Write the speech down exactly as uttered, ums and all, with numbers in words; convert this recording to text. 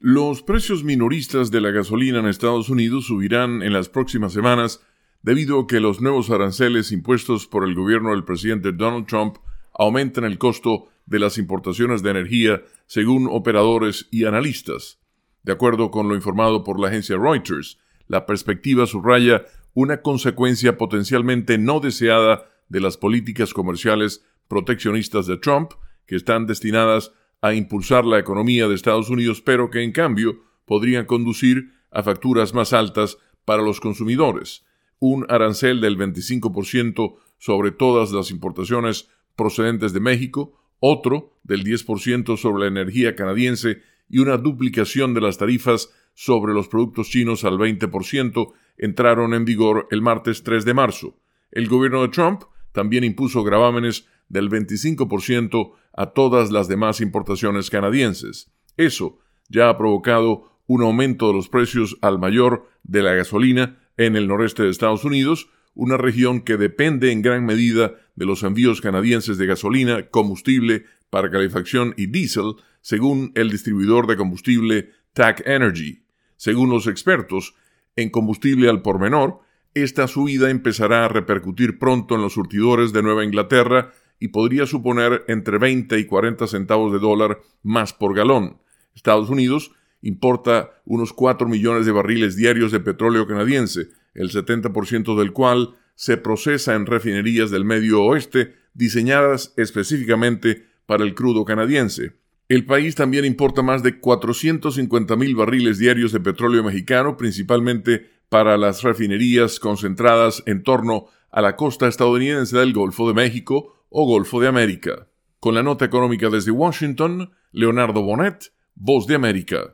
Los precios minoristas de la gasolina en Estados Unidos subirán en las próximas semanas debido a que los nuevos aranceles impuestos por el gobierno del presidente Donald Trump aumentan el costo de las importaciones de energía, según operadores y analistas. De acuerdo con lo informado por la agencia Reuters, la perspectiva subraya una consecuencia potencialmente no deseada de las políticas comerciales proteccionistas de Trump, que están destinadas a impulsar la economía de Estados Unidos, pero que en cambio podrían conducir a facturas más altas para los consumidores. Un arancel del veinticinco por ciento sobre todas las importaciones procedentes de México, otro del diez por ciento sobre la energía canadiense y una duplicación de las tarifas sobre los productos chinos al veinte por ciento entraron en vigor el martes tres de marzo. El gobierno de Trump también impuso gravámenes del veinticinco por ciento a todas las demás importaciones canadienses. Eso ya ha provocado un aumento de los precios al mayor de la gasolina en el noreste de Estados Unidos, una región que depende en gran medida de los envíos canadienses de gasolina, combustible para calefacción y diésel, según el distribuidor de combustible T A C Energy. Según los expertos, en combustible al por menor, esta subida empezará a repercutir pronto en los surtidores de Nueva Inglaterra y podría suponer entre veinte y cuarenta centavos de dólar más por galón. Estados Unidos importa unos cuatro millones de barriles diarios de petróleo canadiense, el setenta por ciento del cual se procesa en refinerías del Medio Oeste diseñadas específicamente para el crudo canadiense. El país también importa más de cuatrocientos cincuenta mil barriles diarios de petróleo mexicano, principalmente para las refinerías concentradas en torno a la costa estadounidense del Golfo de México o Golfo de América. Con la nota económica desde Washington, Leonardo Bonet, Voz de América.